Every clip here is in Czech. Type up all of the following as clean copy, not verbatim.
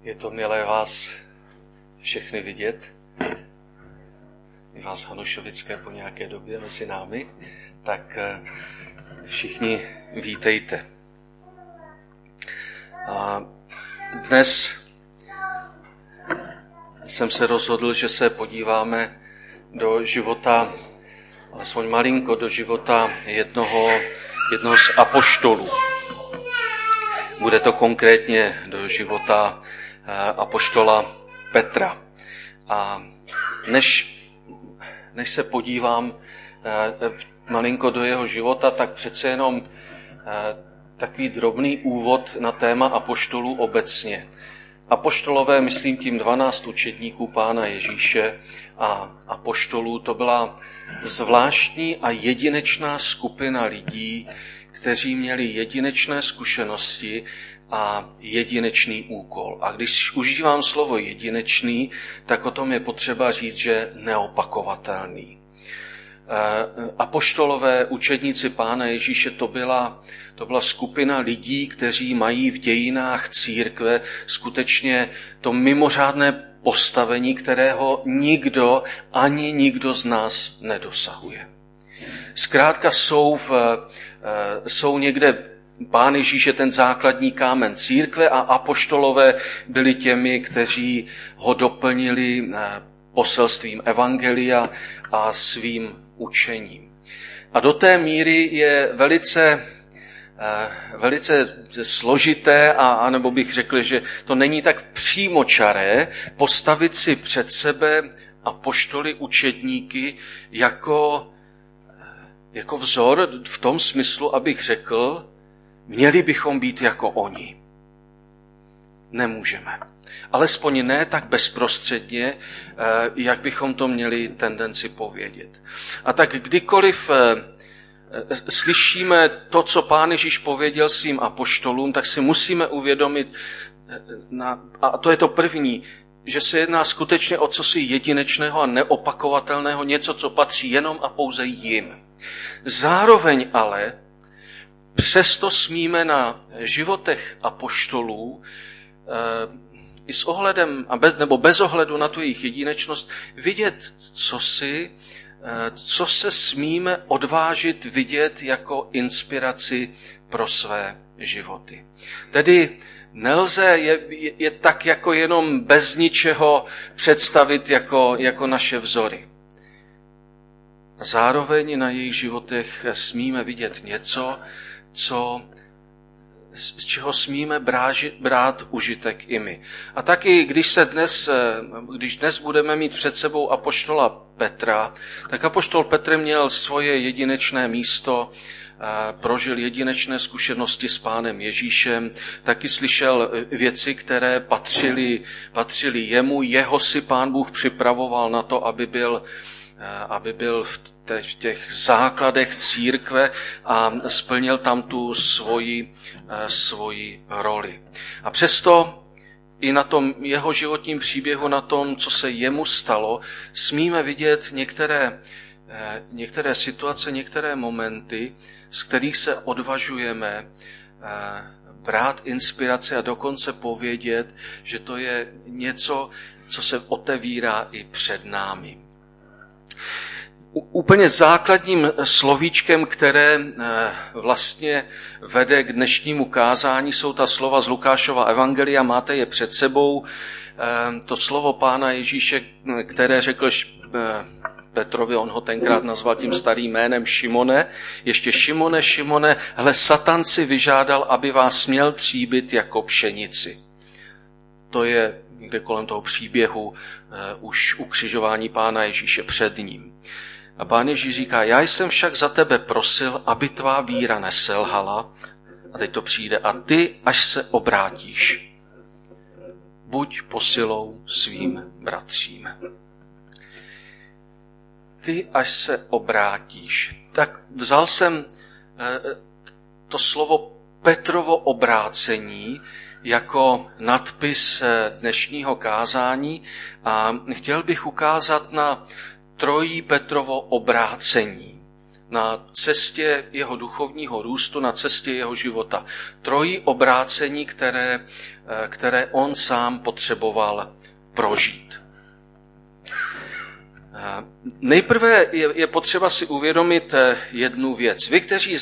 Je to milé vás všechny vidět, i vás Hanušovické po nějaké době mezi námi, tak všichni vítejte. A dnes jsem se rozhodl, že se podíváme do života, alespoň malinko do života jednoho z apoštolů. Bude to konkrétně do života apoštola Petra. A než se podívám malinko do jeho života, tak přece jenom takový drobný úvod na téma apoštolů obecně. Apoštolové, myslím tím 12 učedníků Pána Ježíše a apoštolů, to byla zvláštní a jedinečná skupina lidí, kteří měli jedinečné zkušenosti a jedinečný úkol. A když užívám slovo jedinečný, tak o tom je potřeba říct, že neopakovatelný. Apoštolové, učedníci Pána Ježíše, to byla skupina lidí, kteří mají v dějinách církve skutečně to mimořádné postavení, kterého nikdo z nás nedosahuje. Zkrátka jsou někde Pán Ježíš je ten základní kámen církve a apoštolové byli těmi, kteří ho doplnili poselstvím evangelia a svým učením. A do té míry je velice složité, anebo bych řekl, že to není tak přímočaré postavit si před sebe apoštoly, učedníky jako vzor v tom smyslu, abych řekl, měli bychom být jako oni. Nemůžeme. Alespoň ne tak bezprostředně, jak bychom to měli tendenci povědět. A tak kdykoliv slyšíme to, co Pán Ježíš pověděl svým apoštolům, tak si musíme uvědomit, a to je to první, že se jedná skutečně o cosi jedinečného a neopakovatelného, něco, co patří jenom a pouze jim. Zároveň ale přesto smíme na životech apoštolů i s ohledem, nebo bez ohledu na tu jejich jedinečnost, vidět co se smíme odvážit vidět jako inspiraci pro své životy. Tedy nelze je tak jako jenom bez ničeho představit jako naše vzory. Zároveň na jejich životech smíme vidět něco, z čeho smíme brát užitek i my. A taky, když dnes budeme mít před sebou apoštola Petra, tak apoštol Petr měl svoje jedinečné místo, prožil jedinečné zkušenosti s Pánem Ježíšem, taky slyšel věci, které patřily jemu, jeho si Pán Bůh připravoval na to, aby byl v těch základech církve a splnil tam tu svoji roli. A přesto i na tom jeho životním příběhu, na tom, co se jemu stalo, smíme vidět některé situace, některé momenty, z kterých se odvažujeme brát inspiraci a dokonce povědět, že to je něco, co se otevírá i před námi. Úplně základním slovíčkem, které vlastně vede k dnešnímu kázání, jsou ta slova z Lukášova evangelia, máte je před sebou. To slovo Pána Ježíše, které řekl Petrovi, on ho tenkrát nazval tím starým jménem Šimone, ještě Šimone, hle, Satan si vyžádal, aby vás měl tříbit jako pšenici. To je někde kolem toho příběhu už ukřižování Pána Ježíše před ním. A Pán Ježíš říká, já jsem však za tebe prosil, aby tvá víra neselhala, a teď to přijde, a ty, až se obrátíš, buď posilou svým bratřím. Ty, až se obrátíš. Tak vzal jsem to slovo Petrovo obrácení jako nadpis dnešního kázání a chtěl bych ukázat na trojí Petrovo obrácení. na cestě jeho duchovního růstu, na cestě jeho života. Trojí obrácení, které on sám potřeboval prožít. Nejprve je potřeba si uvědomit jednu věc. Vy, kteří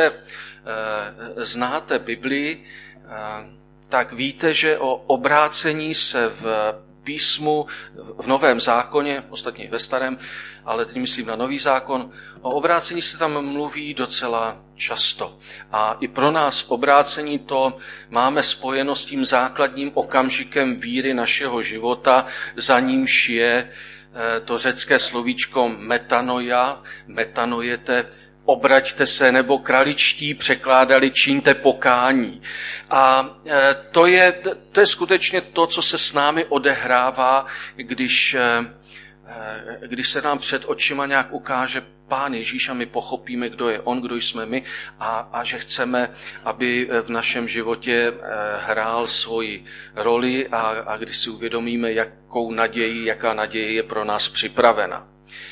znáte Biblii, tak víte, že o obrácení se v písmu, v Novém zákoně, ostatně ve Starém, ale teď myslím na Nový zákon, o obrácení se tam mluví docela často. A i pro nás obrácení to máme spojeno s tím základním okamžikem víry našeho života, za nímž je to řecké slovíčko metanoia, metanojete, obraťte se, nebo kraličtí překládali čiňte pokání. A to je skutečně to, co se s námi odehrává, když se nám před očima nějak ukáže Pán Ježíš a my pochopíme, kdo je on, kdo jsme my a že chceme, aby v našem životě hrál svoji roli a když si uvědomíme, jaká naděje je pro nás připravena.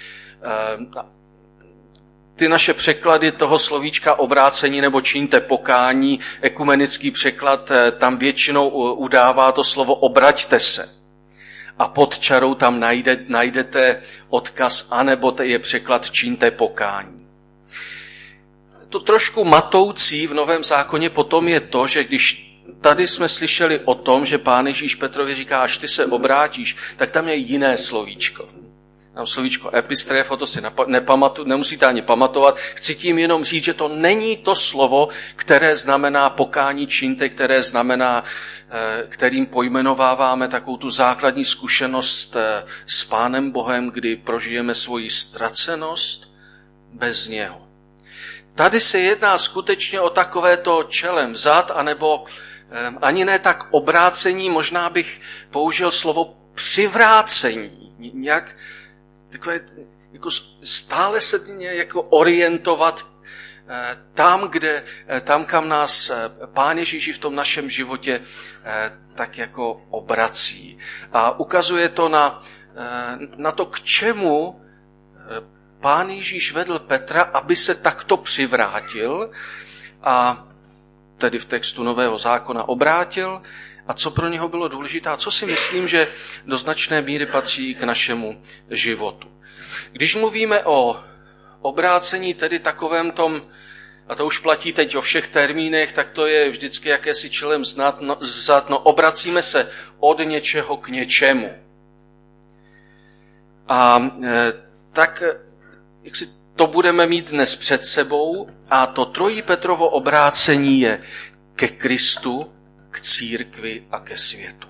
Ty naše překlady toho slovíčka obrácení nebo čiňte pokání, ekumenický překlad, tam většinou udává to slovo obraťte se. A pod čarou tam najdete odkaz, anebo je překlad čiňte pokání. To trošku matoucí v Novém zákoně potom je to, že když tady jsme slyšeli o tom, že Pán Ježíš Petrovi říká, až ty se obrátíš, tak tam je jiné slovíčko. Tam slovíčko epistrefo, to si nemusíte ani pamatovat. Chci tím jenom říct, že to není to slovo, které znamená pokání čiňte, které znamená, kterým pojmenováváme takovou tu základní zkušenost s Pánem Bohem, kdy prožijeme svoji ztracenost bez něho. Tady se jedná skutečně o takovéto čelem vzad, anebo ani ne tak obrácení, možná bych použil slovo přivrácení. Nějak takové, jako stále se jako orientovat tam, kam nás Pán Ježíš v tom našem životě tak jako obrací. A ukazuje to na to, k čemu Pán Ježíš vedl Petra, aby se takto přivrátil a tedy v textu Nového zákona obrátil a co pro něho bylo důležité a co si myslím, že do značné míry patří k našemu životu. Když mluvíme o obrácení, tedy takovém tom, a to už platí teď o všech termínech, tak to je vždycky jakési čelem vzad, obracíme se od něčeho k něčemu. A tak, jak si to budeme mít dnes před sebou, a to trojí Petrovo obrácení je ke Kristu, k církvi a ke světu.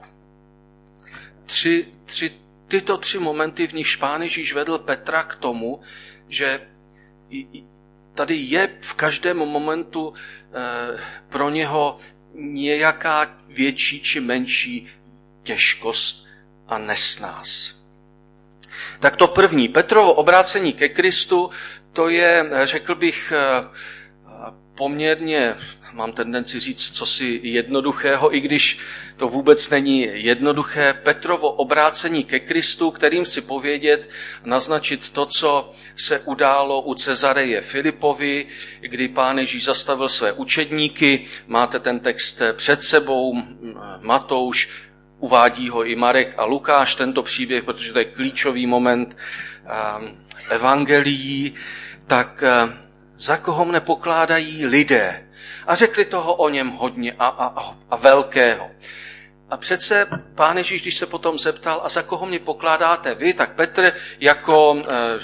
Tyto tři momenty, v nichž Pán Ježíš vedl Petra k tomu, že tady je v každém momentu pro něho nějaká větší či menší těžkost a nesnás. Tak to první, Petrovo obrácení ke Kristu, to je, řekl bych, poměrně, mám tendenci říct, cosi jednoduchého, i když to vůbec není jednoduché. Petrovo obrácení ke Kristu, kterým chci povědět, naznačit to, co se událo u Cezareje Filipovi, kdy Pán Ježíš zastavil své učedníky. Máte ten text před sebou, Matouš, uvádí ho i Marek a Lukáš, tento příběh, protože to je klíčový moment evangelií, tak za koho mne pokládají lidé. A řekli toho o něm hodně a velkého. A přece Pán Ježíš, když se potom zeptal, a za koho mě pokládáte vy, tak Petr jako,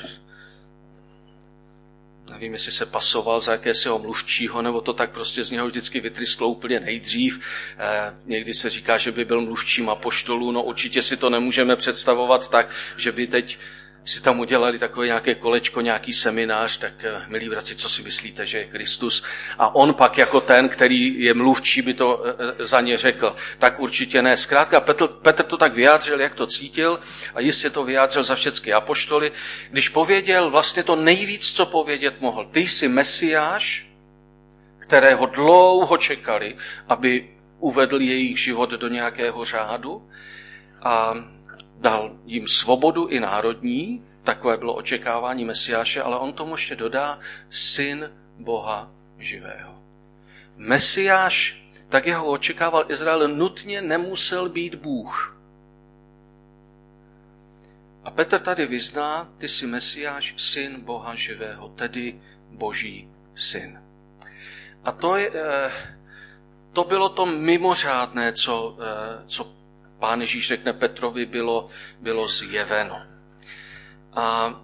nevím, jestli se pasoval za jakésiho mluvčího, nebo to tak prostě z něho vždycky vytrysklo úplně nejdřív. Někdy se říká, že by byl mluvčím apoštolů, no určitě si to nemůžeme představovat tak, že by teď si tam udělali takové nějaké kolečko, nějaký seminář, tak milí bratři, co si myslíte, že je Kristus? A on pak jako ten, který je mluvčí, by to za ně řekl. Tak určitě ne. Zkrátka Petr to tak vyjádřil, jak to cítil a jistě to vyjádřil za všechny apoštoly, když pověděl vlastně to nejvíc, co povědět mohl. Ty jsi Mesiáš, kterého dlouho čekali, aby uvedl jejich život do nějakého řádu a dal jim svobodu i národní, takové bylo očekávání Mesiáše, ale on tomu ještě dodá syn Boha živého. Mesiáš, tak jak ho očekával Izrael, nutně nemusel být Bůh. A Petr tady vyzná, ty jsi Mesiáš, syn Boha živého, tedy Boží syn. A to bylo to mimořádné, co Pán Ježíš řekne Petrovi, bylo zjeveno. A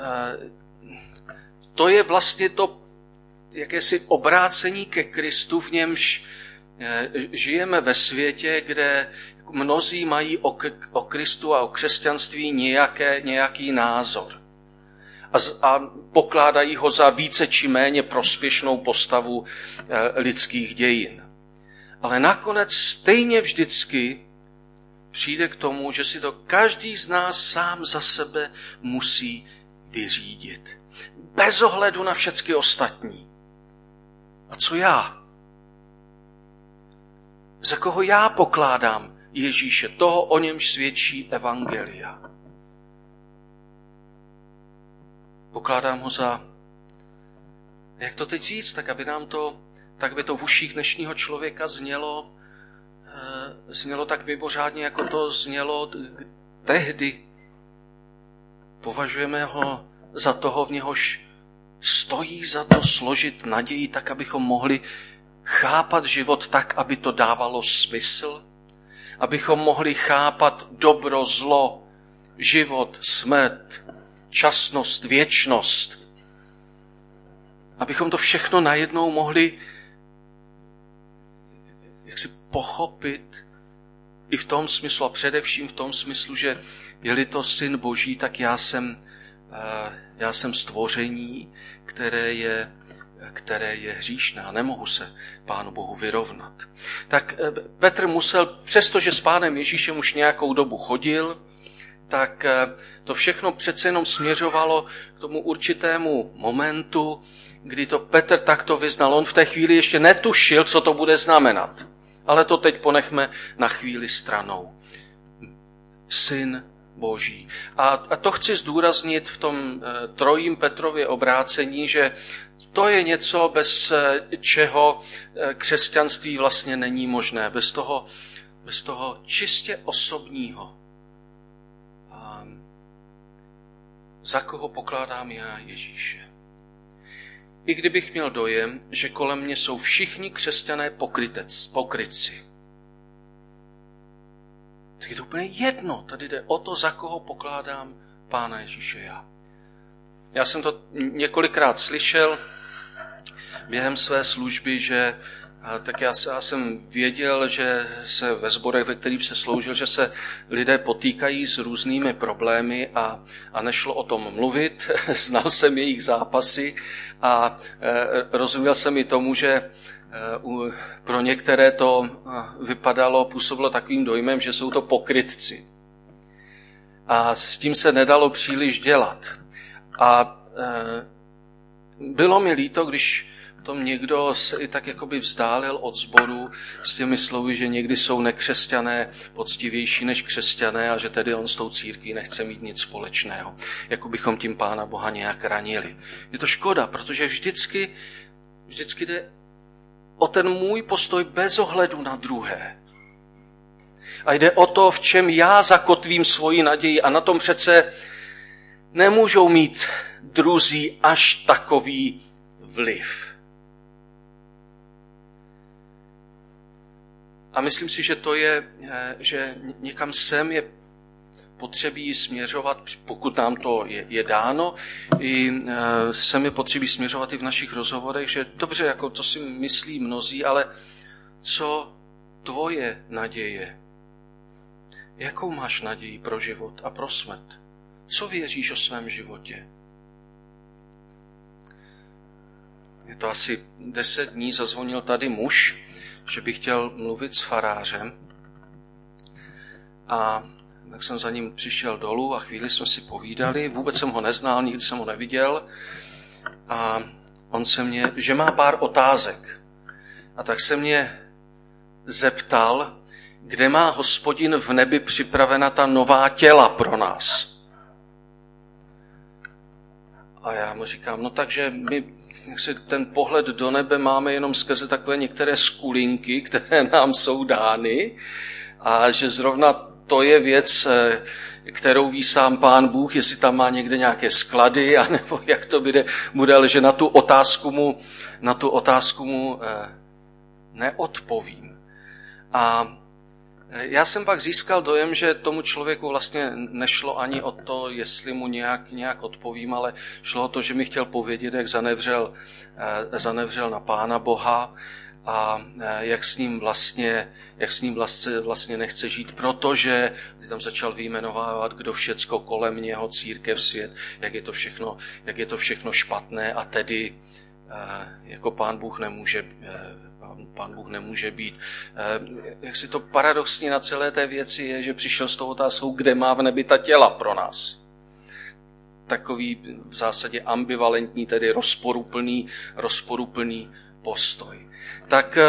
to je vlastně to jakési obrácení ke Kristu, v němž žijeme ve světě, kde mnozí mají o Kristu a o křesťanství nějaký názor. A pokládají ho za více či méně prospěšnou postavu lidských dějin. Ale nakonec stejně vždycky přijde k tomu, že si to každý z nás sám za sebe musí vyřídit. Bez ohledu na všechny ostatní. A co já? Za koho já pokládám Ježíše, toho, o němž svědčí evangelia? Pokládám ho za, jak to teď říct, tak by to v uších dnešního člověka znělo tak mimořádně, jako to znělo tehdy. Považujeme ho za toho, v něhož stojí za to složit naději, tak, abychom mohli chápat život tak, aby to dávalo smysl, abychom mohli chápat dobro, zlo, život, smrt, časnost, věčnost. Abychom to všechno najednou mohli jaksi pochopit i v tom smyslu, a především v tom smyslu, že je-li to syn Boží, tak já jsem stvoření, které je hříšné a nemohu se Pánu Bohu vyrovnat. Tak Petr musel, přestože s Pánem Ježíšem už nějakou dobu chodil, tak to všechno přece jenom směřovalo k tomu určitému momentu, kdy to Petr takto vyznal. On v té chvíli ještě netušil, co to bude znamenat. Ale to teď ponechme na chvíli stranou. Syn Boží. A to chci zdůraznit v tom trojím Petrově obrácení, že to je něco, bez čeho křesťanství vlastně není možné. Bez toho čistě osobního. Za koho pokládám já Ježíše? I kdybych měl dojem, že kolem mě jsou všichni křesťané pokrytci. Tak je to úplně jedno. Tady jde o to, za koho pokládám Pána Ježíše já. Já jsem to několikrát slyšel během své služby, že tak já jsem věděl, že se ve sborech, ve kterých se sloužil, že se lidé potýkají s různými problémy a nešlo o tom mluvit. Znal jsem jejich zápasy a rozuměl jsem i tomu, že pro některé to působilo takovým dojmem, že jsou to pokrytci. A s tím se nedalo příliš dělat. A bylo mi líto, když tom někdo se i tak jakoby vzdálil od sboru s těmi slovy, že někdy jsou nekřesťané poctivější než křesťané a že tedy on s tou církví nechce mít nic společného. Jako bychom tím Pána Boha nějak ranili. Je to škoda, protože vždycky jde o ten můj postoj bez ohledu na druhé. A jde o to, v čem já zakotvím svoji naději a na tom přece nemůžou mít druzí až takový vliv. A myslím si, že to je, že někam sem je potřebí směřovat, pokud nám to je dáno, i sem je potřebí směřovat i v našich rozhovorech, že dobře, jako to si myslí mnozí, ale co tvoje naděje? Jakou máš naději pro život a pro smrt? Co věříš o svém životě? Je to asi 10 dní, zazvonil tady muž, že bych chtěl mluvit s farářem. A tak jsem za ním přišel dolů a chvíli jsme si povídali. Vůbec jsem ho neznal, nikdy jsem ho neviděl. A on se mě, že má pár otázek. A tak se mě zeptal, kde má Hospodin v nebi připravena ta nová těla pro nás. A já mu říkám, no takže my jak si ten pohled do nebe máme jenom skrze takové některé skulinky, které nám jsou dány a že zrovna to je věc, kterou ví sám Pán Bůh, jestli tam má někde nějaké sklady, anebo jak to bude, ale že na tu otázku mu neodpovím. A já jsem pak získal dojem, že tomu člověku vlastně nešlo ani o to, jestli mu nějak odpovím, ale šlo o to, že mi chtěl povědět, jak zanevřel na Pána Boha a jak s ním vlastně nechce žít, protože tam začal vyjmenovávat, kdo všecko kolem něho, církev, svět, jak je to všechno špatné a tedy jako Pán Bůh nemůže být. Jak si to paradoxní na celé té věci je, že přišel s tou otázkou, kde má v nebi ta těla pro nás. Takový v zásadě ambivalentní, tedy rozporuplný postoj. Tak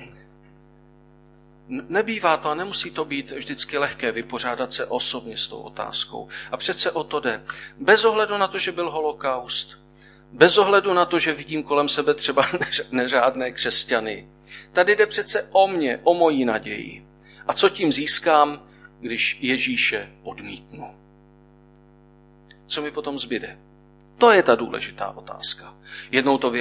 nebývá to a nemusí to být vždycky lehké vypořádat se osobně s tou otázkou. A přece o to jde. Bez ohledu na to, že byl holokaust, bez ohledu na to, že vidím kolem sebe třeba neřádné křesťany. Tady jde přece o mě, o moji naději. A co tím získám, když Ježíše odmítnu? Co mi potom zbyde? To je ta důležitá otázka. Jednou to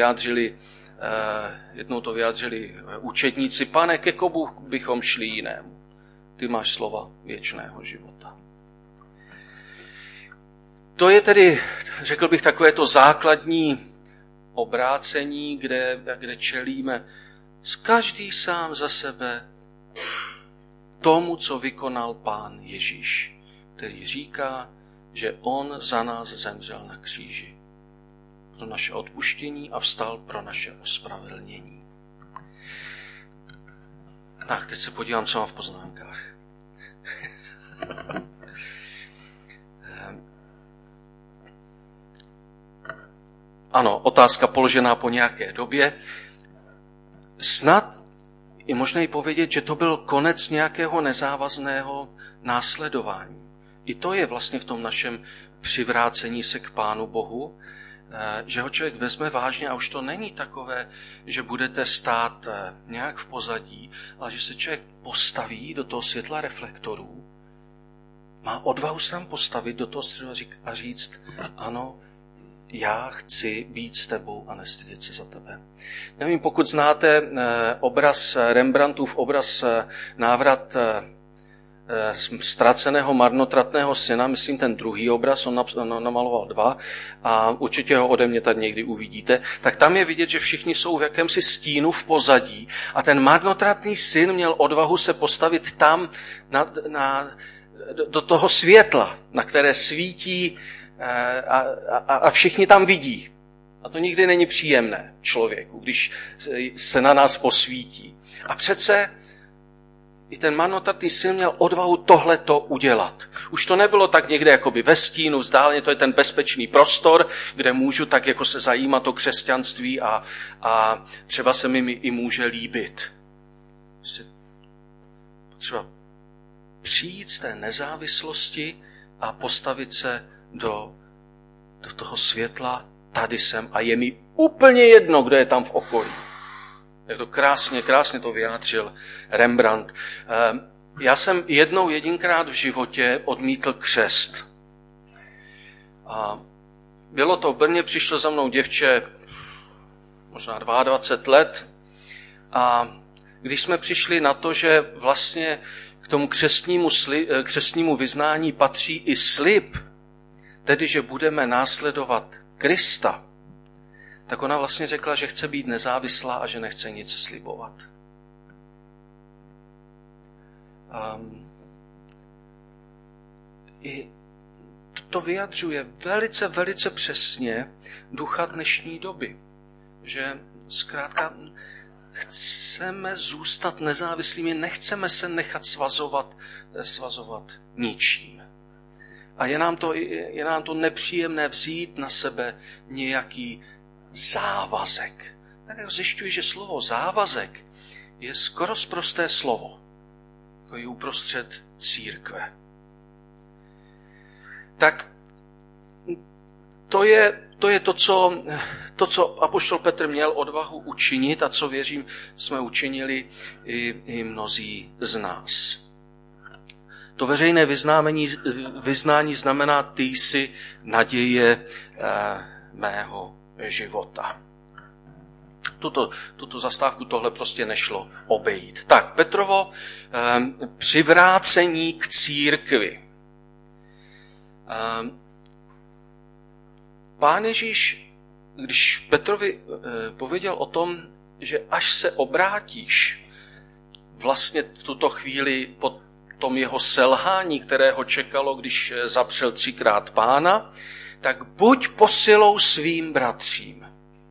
vyjádřili učedníci, Pane, ke komu bychom šli jinému? Ty máš slova věčného života. To je tedy, řekl bych, takové to základní obrácení, kde čelíme každý sám za sebe tomu, co vykonal Pán Ježíš, který říká, že on za nás zemřel na kříži pro naše odpuštění a vstal pro naše ospravedlnění. Tak, teď se podívám, co mám v poznámkách. Ano, otázka položená po nějaké době. Snad je možné povědět, že to byl konec nějakého nezávazného následování. I to je vlastně v tom našem přivrácení se k Pánu Bohu, že ho člověk vezme vážně a už to není takové, že budete stát nějak v pozadí, ale že se člověk postaví do toho světla reflektorů, má odvahu se tam postavit do toho středu a říct, ano, já chci být s tebou a nestydět se za tebe. Nevím, pokud znáte obraz Rembrandtův obraz Návrat ztraceného marnotratného syna, myslím ten druhý obraz, on namaloval 2 a určitě ho ode mě tady někdy uvidíte, tak tam je vidět, že všichni jsou v jakémsi stínu v pozadí a ten marnotratný syn měl odvahu se postavit tam do toho světla, na které svítí a všichni tam vidí. A to nikdy není příjemné člověku, když se na nás posvítí. A přece i ten marnotratný syn měl odvahu tohleto udělat. Už to nebylo tak někde jakoby ve stínu, vzdáleně, to je ten bezpečný prostor, kde můžu tak jako se zajímat o křesťanství a třeba se mi i může líbit. Třeba přijít z té nezávislosti a postavit se do toho světla, tady jsem a je mi úplně jedno, kdo je tam v okolí. Jak to krásně to vyjádřil Rembrandt. Já jsem jedinkrát v životě odmítl křest. A bylo to v Brně, přišlo za mnou děvče možná 22 let a když jsme přišli na to, že vlastně k tomu křestnímu vyznání patří i slib, tedy že budeme následovat Krista, tak ona vlastně řekla, že chce být nezávislá a že nechce nic slibovat. I to vyjadřuje velice, velice přesně ducha dnešní doby, že zkrátka chceme zůstat nezávislými, nechceme se nechat svazovat ničím. A je nám to nepříjemné vzít na sebe nějaký závazek. Tak zjišťuji, že slovo závazek je skoro sprosté slovo, jako je uprostřed církve. Tak to je to, co apoštol Petr měl odvahu učinit a co věřím, jsme učinili i mnozí z nás. To veřejné vyznání znamená: ty jsi naděje mého života. Tuto zastávku tohle prostě nešlo obejít. Tak, Petrovo přivrácení k církvi. Pán Ježíš, když Petrovi pověděl o tom, že až se obrátíš, vlastně v tuto chvíli po tom jeho selhání, které ho čekalo, když zapřel 3krát Pána, tak buď posilou svým bratřím.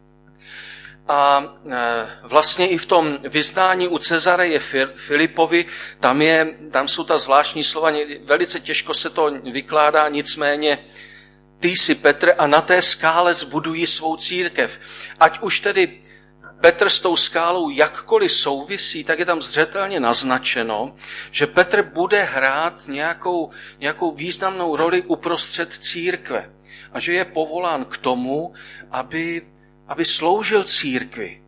A vlastně i v tom vyznání u Cezareje Filipovi, tam jsou ta zvláštní slova, velice těžko se to vykládá, nicméně ty jsi Petr a na té skále zbuduji svou církev. Ať už tedy Petr s tou skálou jakkoliv souvisí, tak je tam zřetelně naznačeno, že Petr bude hrát nějakou významnou roli uprostřed církve a že je povolán k tomu, aby sloužil církvi.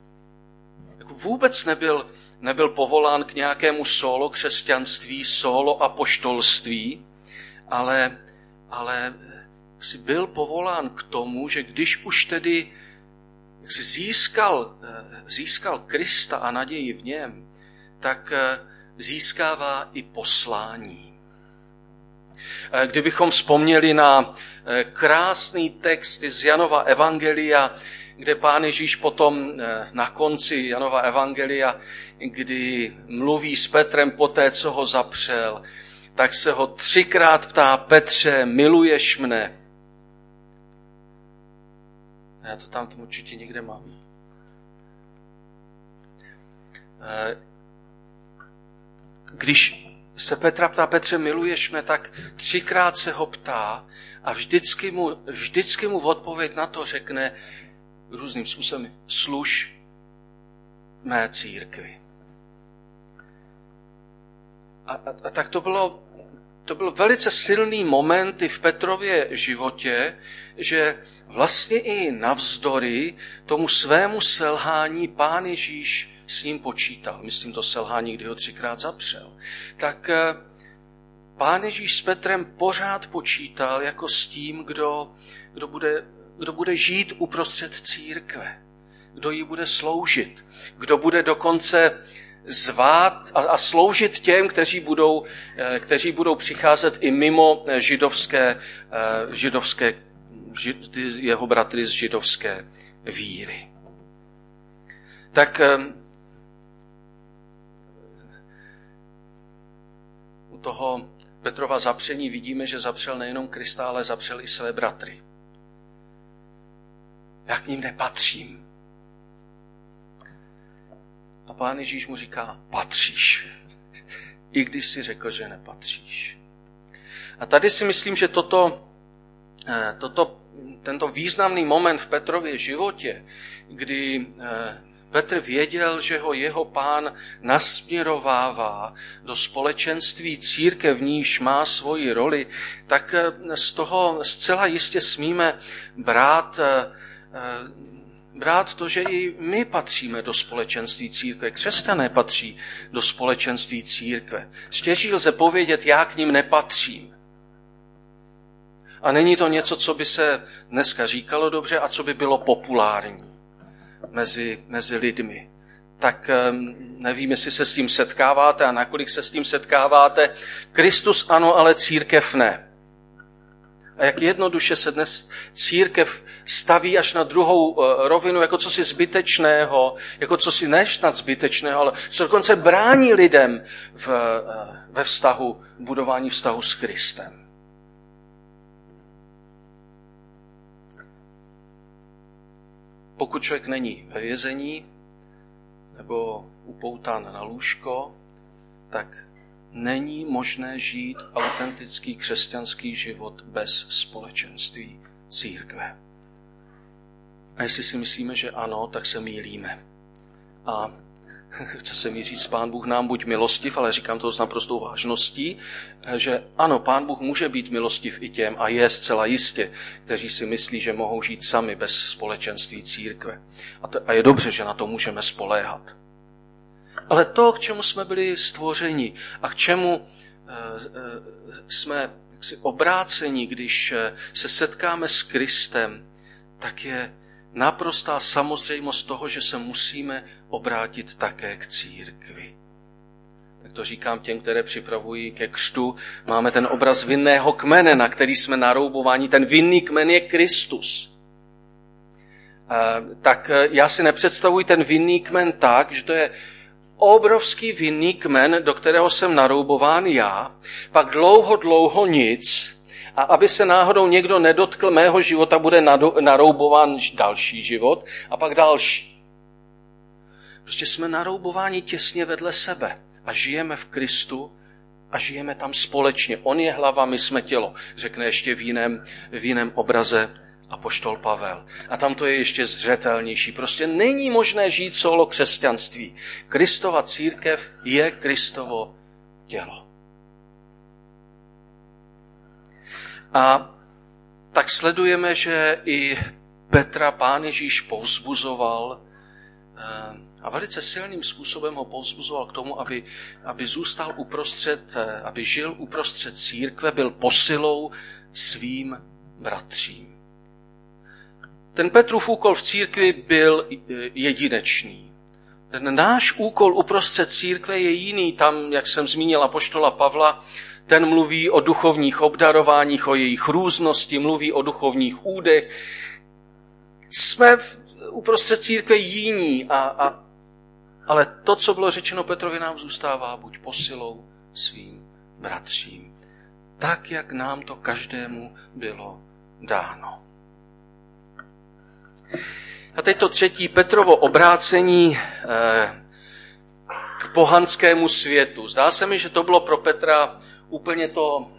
Vůbec nebyl povolán k nějakému solo křesťanství, solo apoštolství, ale si byl povolán k tomu, že když už tedy si získal Krista a naději v něm, tak získává i poslání. Kdybychom vzpomněli na krásný text z Janova evangelia, kde Pán Ježíš potom na konci Janova evangelia, kdy mluví s Petrem poté, co ho zapřel, tak se ho 3krát ptá: Petře, miluješ mne? Já to tam určitě někde mám. Když se Petra ptá: Petře, miluješ mne? Tak 3krát se ho ptá a vždycky mu v odpověď na to řekne různým způsobem: služ mé církvi. A tak to byl velice silný moment i v Petrově životě, že vlastně i navzdory tomu svému selhání Pán Ježíš s ním počítal. Myslím to selhání, kdy ho 3krát zapřel. Tak Pán Ježíš s Petrem pořád počítal jako s tím, kdo bude žít uprostřed církve, kdo jí bude sloužit, kdo bude dokonce zvát a sloužit těm, kteří budou přicházet i mimo jeho bratry z židovské víry. Tak u toho Petrova zapření vidíme, že zapřel nejenom Krista, ale zapřel i své bratry. Já k ním nepatřím. A Pán Ježíš mu říká: patříš, i když si řekl, že nepatříš. A tady si myslím, že tento významný moment v Petrově životě, kdy Petr věděl, že ho jeho Pán nasměrovává do společenství církev, v níž má svoji roli, tak z toho zcela jistě smíme brát to, že i my patříme do společenství církve. Křesťané patří do společenství církve. Stěží lze povědět: já k ním nepatřím. A není to něco, co by se dneska říkalo dobře a co by bylo populární mezi lidmi. Tak nevím, jestli se s tím setkáváte a nakolik se s tím setkáváte. Kristus ano, ale církev ne. A jak jednoduše se dnes církev staví až na druhou rovinu, jako cosi zbytečného, jako cosi nesnad zbytečného, ale co dokonce brání lidem ve budování vztahu s Kristem. Pokud člověk není ve vězení nebo upoután na lůžko, tak není možné žít autentický křesťanský život bez společenství církve. A jestli si myslíme, že ano, tak se mýlíme. A chce se mi říct, Pán Bůh nám buď milostiv, ale říkám to s naprostou vážností, že ano, Pán Bůh může být milostiv i těm a je zcela jistě, kteří si myslí, že mohou žít sami bez společenství církve. A je dobře, že na to můžeme spoléhat. Ale to, k čemu jsme byli stvořeni a k čemu jsme obráceni, když se setkáme s Kristem, tak je naprostá samozřejmost toho, že se musíme obrátit také k církvi. Tak to říkám těm, které připravují ke křtu. Máme ten obraz vinného kmene, na který jsme naroubováni. Ten vinný kmen je Kristus. Tak já si nepředstavuji ten vinný kmen tak, že to je obrovský vinný kmen, do kterého jsem naroubován já, pak dlouho nic, a aby se náhodou někdo nedotkl mého života, bude naroubován další život a pak další. Prostě jsme naroubováni těsně vedle sebe a žijeme v Kristu a žijeme tam společně. On je hlava, my jsme tělo, řekne ještě v jiném obraze apoštol Pavel. A tam to je ještě zřetelnější. Prostě není možné žít solo křesťanství. Kristova církev je Kristovo tělo. A tak sledujeme, že i Petra Pán Ježíš povzbuzoval a velice silným způsobem ho povzbuzoval k tomu, aby zůstal uprostřed, aby žil uprostřed církve, byl posilou svým bratřím. Ten Petrův úkol v církvi byl jedinečný. Ten náš úkol uprostřed církve je jiný. Tam, jak jsem zmínil apoštola Pavla, ten mluví o duchovních obdarováních, o jejich různosti, mluví o duchovních údech. Jsme uprostřed církve jiní, ale to, co bylo řečeno Petrovi, nám zůstává buď posilou svým bratřím. Tak, jak nám to každému bylo dáno. A teď to třetí, Petrovo obrácení k pohanskému světu. Zdá se mi, že to bylo pro Petra úplně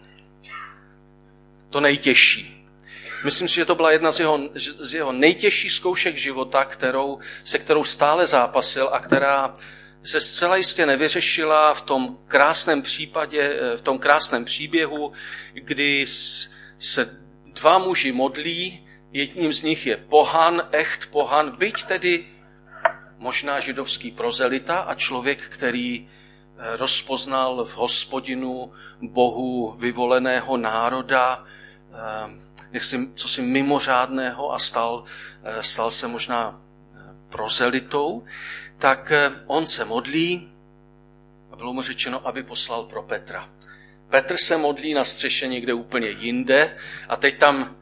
to nejtěžší. Myslím si, že to byla jedna z jeho nejtěžších zkoušek života, se kterou stále zápasil a která se zcela jistě nevyřešila v tom krásném případě, v tom krásném příběhu, kdy se dva muži modlí. Jedním z nich je pohan, pohan, byť tedy možná židovský prozelita a člověk, který rozpoznal v Hospodinu Bohu vyvoleného národa cosi mimořádného a stal se možná prozelitou, tak on se modlí a bylo mu řečeno, aby poslal pro Petra. Petr se modlí na střeše někde úplně jinde a teď tam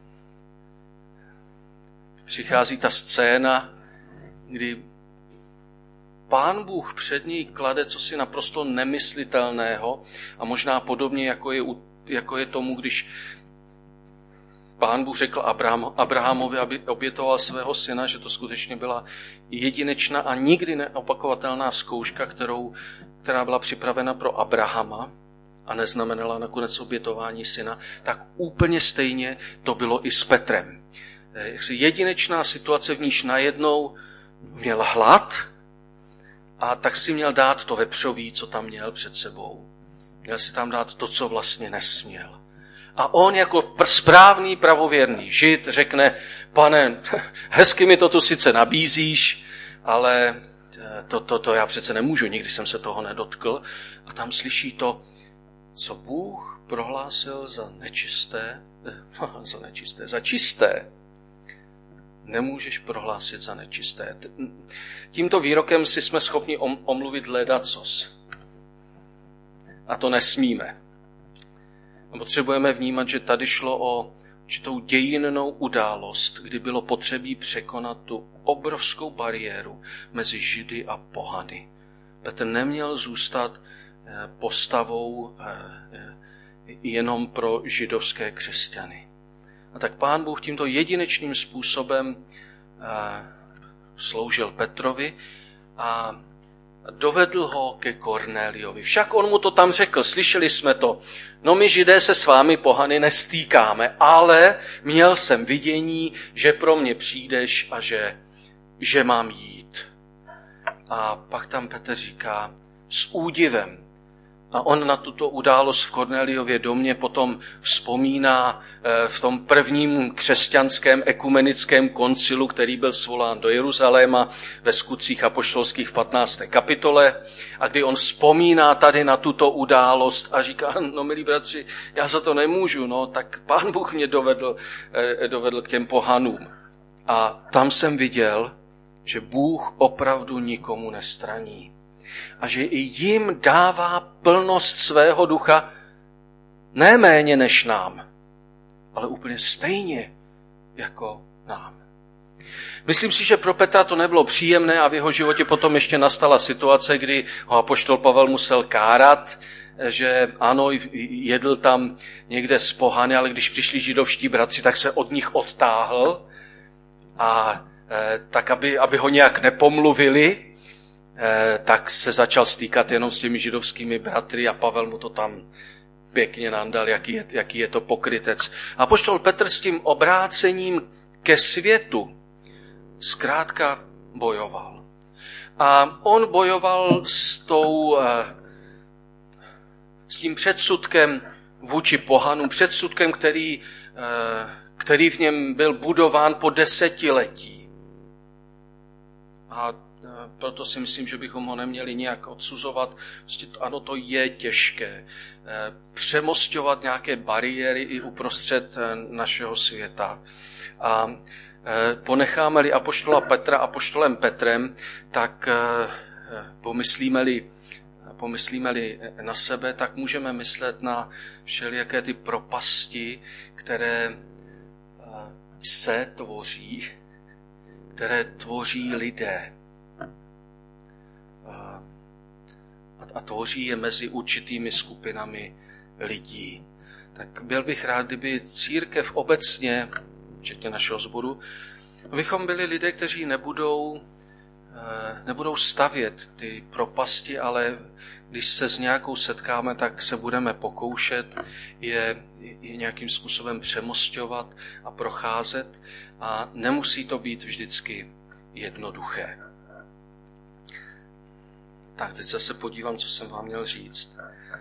přichází ta scéna, kdy Pán Bůh před něj klade cosi naprosto nemyslitelného a možná podobně, jako je tomu, když Pán Bůh řekl Abrahamovi, aby obětoval svého syna, že to skutečně byla jedinečná a nikdy neopakovatelná zkouška, která byla připravena pro Abrahama a neznamenala nakonec obětování syna, tak úplně stejně to bylo i s Petrem. Jedinečná situace, v níž najednou měl hlad a tak si měl dát to vepřoví, co tam měl před sebou. Měl si tam dát to, co vlastně nesměl. A on jako správný pravověrný žid řekne, Pane, hezky mi to tu sice nabízíš, ale to já přece nemůžu, nikdy jsem se toho nedotkl. A tam slyší to, co Bůh prohlásil za čisté. Nemůžeš prohlásit za nečisté. Tímto výrokem si jsme schopni omluvit ledacos. A to nesmíme. Potřebujeme vnímat, že tady šlo o určitou dějinnou událost, kdy bylo potřebí překonat tu obrovskou bariéru mezi Židy a pohany. Petr neměl zůstat postavou jenom pro židovské křesťany. A tak Pán Bůh tímto jedinečným způsobem sloužil Petrovi a dovedl ho ke Kornéliovi. Však on mu to tam řekl, slyšeli jsme to. No my Židé se s vámi pohany nestýkáme, ale měl jsem vidění, že pro mě přijdeš a že mám jít. A pak tam Petr říká s údivem. A on na tuto událost v Korneliově domě potom vzpomíná v tom prvním křesťanském ekumenickém koncilu, který byl svolán do Jeruzaléma ve Skutcích apoštolských v 15. kapitole. A kdy on vzpomíná tady na tuto událost a říká, no milí bratři, já za to nemůžu, no tak Pán Bůh mě dovedl k těm pohanům. A tam jsem viděl, že Bůh opravdu nikomu nestraní. A že i jim dává plnost svého ducha ne méně než nám, ale úplně stejně jako nám. Myslím si, že pro Petra to nebylo příjemné a v jeho životě potom ještě nastala situace, kdy ho apoštol Pavel musel kárat, že ano, jedl tam někde z pohany, ale když přišli židovští bratři, tak se od nich odtáhl a tak, aby ho nějak nepomluvili, tak se začal stýkat jenom s těmi židovskými bratry a Pavel mu to tam pěkně nandal, jaký je to pokrytec. A apoštol Petr s tím obrácením ke světu zkrátka bojoval. A on bojoval s tím předsudkem vůči pohanům, předsudkem, který v něm byl budován po desetiletí. A proto si myslím, že bychom ho neměli nějak odsuzovat. Prostě ano, to je těžké. Přemosťovat nějaké bariéry i uprostřed našeho světa. A ponecháme-li apoštola Petra apoštolem Petrem, tak pomyslíme-li na sebe, tak můžeme myslet na všelijaké ty propasti, které se tvoří, které tvoří lidé. A tvoří je mezi určitými skupinami lidí. Tak byl bych rád, kdyby církev obecně, včetně našeho sboru, abychom byli lidé, kteří nebudou stavět ty propasti, ale když se s nějakou setkáme, tak se budeme pokoušet je nějakým způsobem přemosťovat a procházet a nemusí to být vždycky jednoduché. Tak, teď se podívám, co jsem vám měl říct.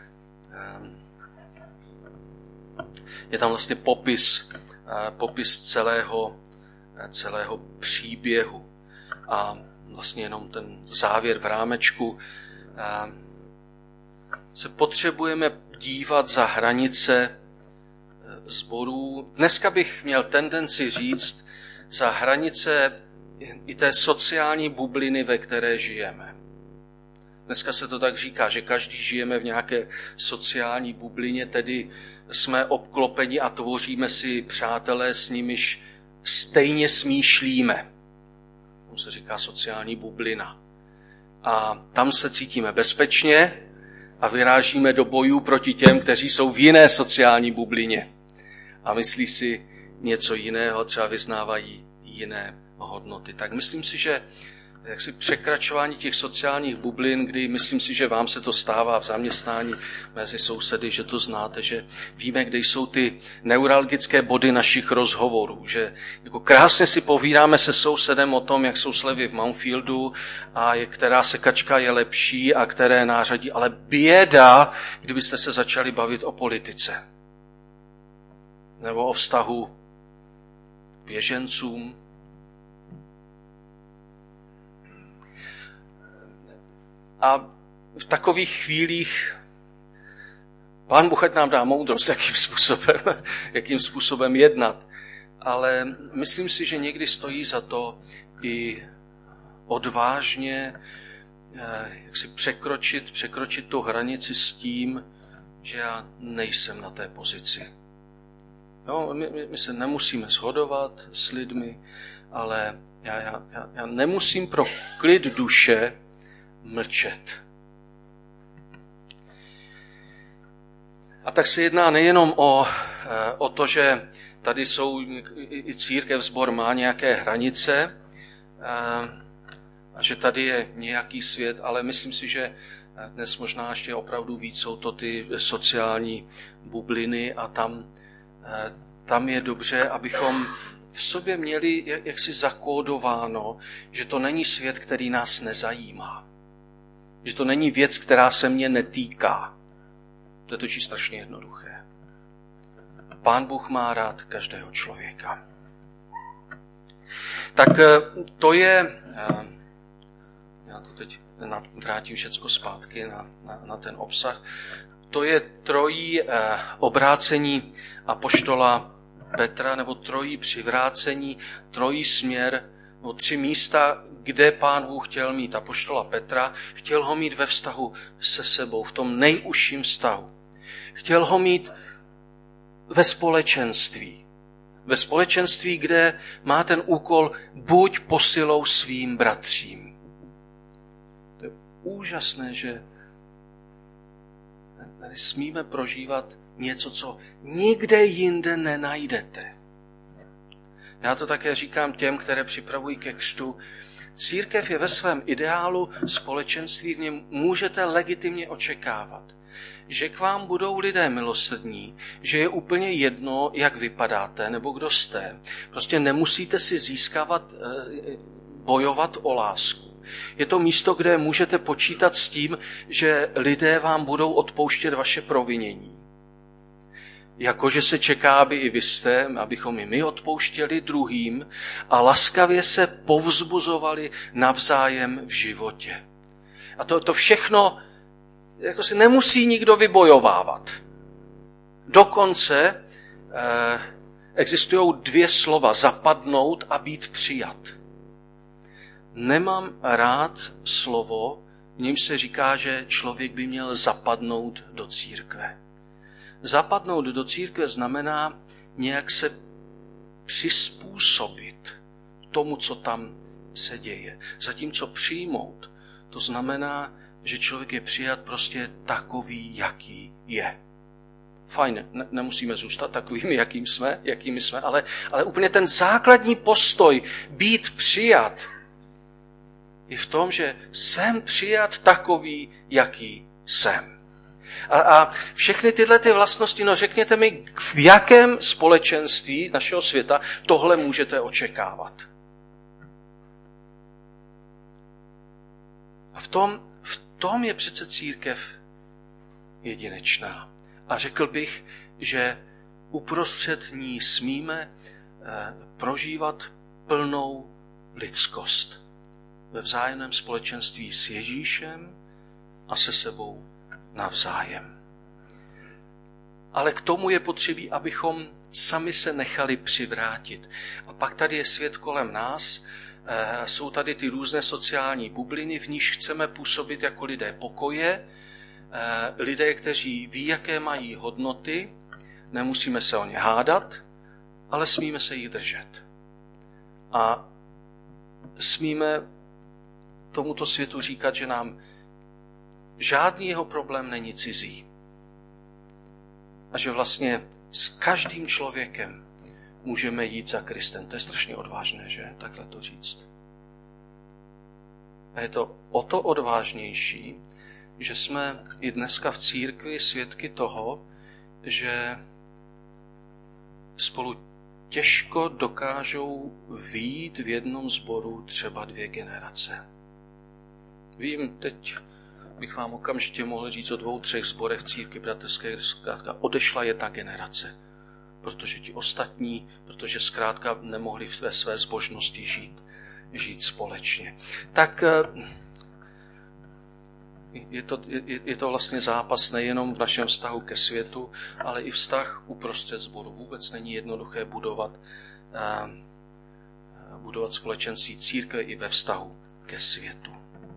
Je tam vlastně popis celého příběhu a vlastně jenom ten závěr v rámečku. Se potřebujeme dívat za hranice sborů. Dneska bych měl tendenci říct za hranice i té sociální bubliny, ve které žijeme. Dneska se to tak říká, že každý žijeme v nějaké sociální bublině, tedy jsme obklopeni a tvoříme si přátelé, s nimiž stejně smýšlíme. To se říká sociální bublina. A tam se cítíme bezpečně a vyrážíme do bojů proti těm, kteří jsou v jiné sociální bublině. A myslí si něco jiného, třeba vyznávají jiné hodnoty. Tak myslím si, že jaksi překračování těch sociálních bublin, kdy myslím si, že vám se to stává v zaměstnání mezi sousedy, že to znáte, že víme, kde jsou ty neuralgické body našich rozhovorů, že jako krásně si povídáme se sousedem o tom, jak jsou slevy v Mountfieldu a která sekačka je lepší a které nářadí, ale běda, kdybyste se začali bavit o politice nebo o vztahu k běžencům. A v takových chvílích Pán Bůh nám dá moudrost, jakým způsobem jednat. Ale myslím si, že někdy stojí za to i odvážně jak si překročit tu hranici s tím, že já nejsem na té pozici. Jo, my se nemusíme shodovat s lidmi, ale já nemusím pro klid duše mlčet. A tak se jedná nejenom o to, že tady jsou i církev, sbor má nějaké hranice a že tady je nějaký svět, ale myslím si, že dnes možná ještě opravdu víc jsou to ty sociální bubliny a tam je dobře, abychom v sobě měli jaksi zakódováno, že to není svět, který nás nezajímá. Že to není věc, která se mě netýká. To je totiž strašně jednoduché. Pán Bůh má rád každého člověka. Tak to je, já to teď vrátím všecko zpátky na ten obsah, to je trojí obrácení apoštola Petra, nebo trojí přivrácení, trojí směr, nebo 3 místa, kde Pán Bůh chtěl mít apoštola Petra, chtěl ho mít ve vztahu se sebou, v tom nejužším vztahu. Chtěl ho mít ve společenství. Ve společenství, kde má ten úkol buď posilou svým bratřím. To je úžasné, že tady smíme prožívat něco, co nikde jinde nenajdete. Já to také říkám těm, které připravují ke křtu. Církev je ve svém ideálu společenství, v něm můžete legitimně očekávat, že k vám budou lidé milosrdní, že je úplně jedno, jak vypadáte nebo kdo jste. Prostě nemusíte si bojovat o lásku. Je to místo, kde můžete počítat s tím, že lidé vám budou odpouštět vaše provinění. Jakože se čeká, aby i vy jste, abychom i my odpouštěli druhým a laskavě se povzbuzovali navzájem v životě. A to všechno jako si nemusí nikdo vybojovávat. Dokonce existují 2 slova, zapadnout a být přijat. Nemám rád slovo, v něm se říká, že člověk by měl zapadnout do církve. Zapadnout do církve znamená nějak se přizpůsobit tomu, co tam se děje. Zatímco přijmout, to znamená, že člověk je přijat prostě takový, jaký je. Fajn, nemusíme zůstat takovými, jakými jsme, ale úplně ten základní postoj být přijat je v tom, že jsem přijat takový, jaký jsem. A všechny tyhle ty vlastnosti, řekněte mi, v jakém společenství našeho světa tohle můžete očekávat. A v tom je přece církev jedinečná. A řekl bych, že uprostřed ní smíme prožívat plnou lidskost ve vzájemném společenství s Ježíšem a se sebou navzájem. Ale k tomu je potřebí, abychom sami se nechali přivrátit. A pak tady je svět kolem nás, jsou tady ty různé sociální bubliny, v níž chceme působit jako lidé pokoje, lidé, kteří ví, jaké mají hodnoty, nemusíme se o ně hádat, ale smíme se jich držet. A smíme tomuto světu říkat, že nám žádný jeho problém není cizí. A že vlastně s každým člověkem můžeme jít za Kristem. To je strašně odvážné, že? Takhle to říct. A je to o to odvážnější, že jsme i dneska v církvi svědky toho, že spolu těžko dokážou vyjít v jednom sboru třeba 2 generace. Vím, teď bych vám okamžitě mohl říct o 2, 3 sborech církvi bratrské, kde zkrátka odešla jedna generace. Protože ti ostatní, protože zkrátka nemohli ve své zbožnosti žít společně. Tak je to vlastně zápas nejenom v našem vztahu ke světu, ale i vztah uprostřed sboru. Vůbec není jednoduché budovat společenství církve i ve vztahu ke světu.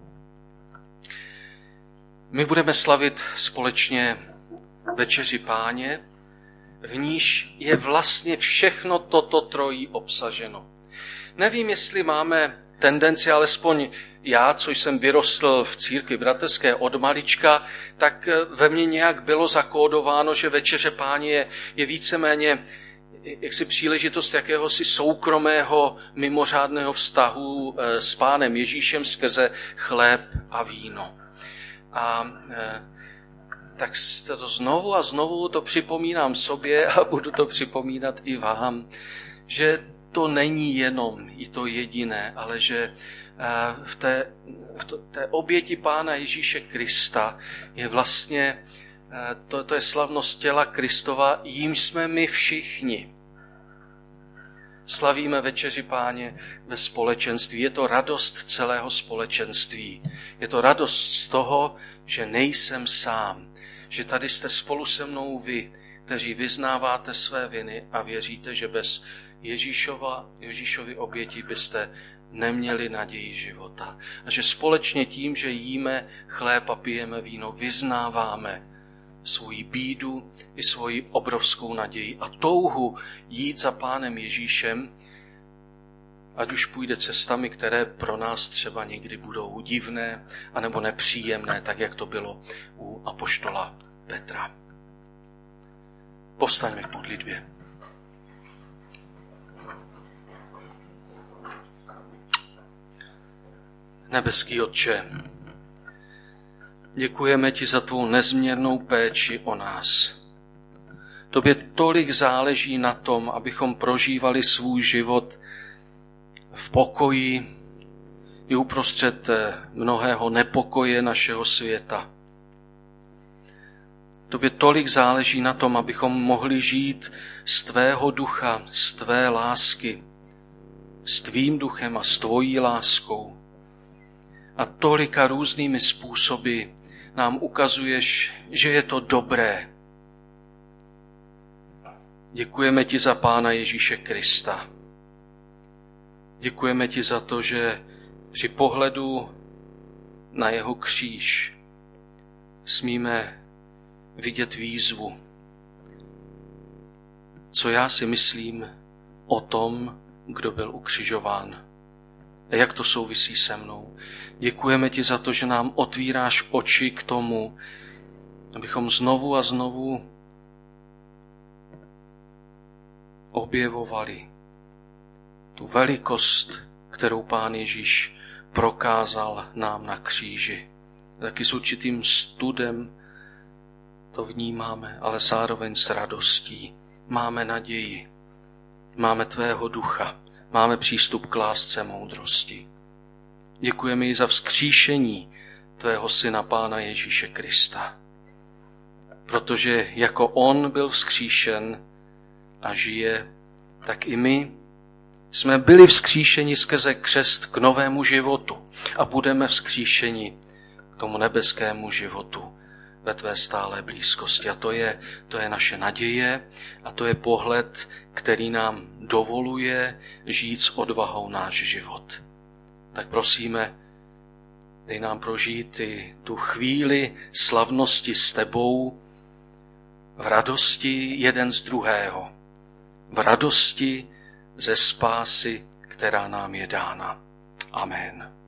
My budeme slavit společně večeři Páně, v níž je vlastně všechno toto trojí obsaženo. Nevím, jestli máme tendenci, alespoň já, co jsem vyrostl v církvi bratrské od malička, tak ve mně nějak bylo zakódováno, že večeře Páně je víceméně jaksi příležitost jakéhosi soukromého mimořádného vztahu s Pánem Ježíšem skrze chléb a víno. A tak to znovu a znovu to připomínám sobě a budu to připomínat i vám, že to není jenom i to jediné, ale že v té oběti Pána Ježíše Krista je vlastně, to je slavnost těla Kristova, jímž jsme my všichni. Slavíme večeři Páně ve společenství. Je to radost celého společenství. Je to radost z toho, že nejsem sám. Že tady jste spolu se mnou vy, kteří vyznáváte své viny a věříte, že bez Ježíšovy oběti byste neměli naději života. A že společně tím, že jíme chléb a pijeme víno, vyznáváme svoji bídu i svoji obrovskou naději a touhu jít za Pánem Ježíšem, ať už půjde cestami, které pro nás třeba někdy budou divné anebo nepříjemné, tak jak to bylo u apoštola Petra. Povstaňme k modlitbě. Nebeský Otče, děkujeme ti za tvou nezměrnou péči o nás. Tobě tolik záleží na tom, abychom prožívali svůj život v pokoji i uprostřed mnohého nepokoje našeho světa. Tobě tolik záleží na tom, abychom mohli žít z tvého ducha, z tvé lásky, s tvým duchem a s tvojí láskou. A tolika různými způsoby nám ukazuješ, že je to dobré. Děkujeme ti za Pána Ježíše Krista. Děkujeme ti za to, že při pohledu na jeho kříž smíme vidět výzvu. Co já si myslím o tom, kdo byl ukřižován. A jak to souvisí se mnou. Děkujeme ti za to, že nám otvíráš oči k tomu, abychom znovu a znovu objevovali tu velikost, kterou Pán Ježíš prokázal nám na kříži. Taky s určitým studem to vnímáme, ale zároveň s radostí. Máme naději, máme tvého ducha, máme přístup k lásce moudrosti. Děkujeme i za vzkříšení tvého syna Pána Ježíše Krista. Protože jako on byl vzkříšen a žije, tak i my jsme byli vzkříšeni skrze křest k novému životu a budeme vzkříšeni k tomu nebeskému životu ve tvé stálé blízkosti. A to je naše naděje a to je pohled, který nám dovoluje žít s odvahou náš život. Tak prosíme, dej nám prožít i tu chvíli slavnosti s tebou v radosti jeden z druhého. V radosti ze spásy, která nám je dána. Amen.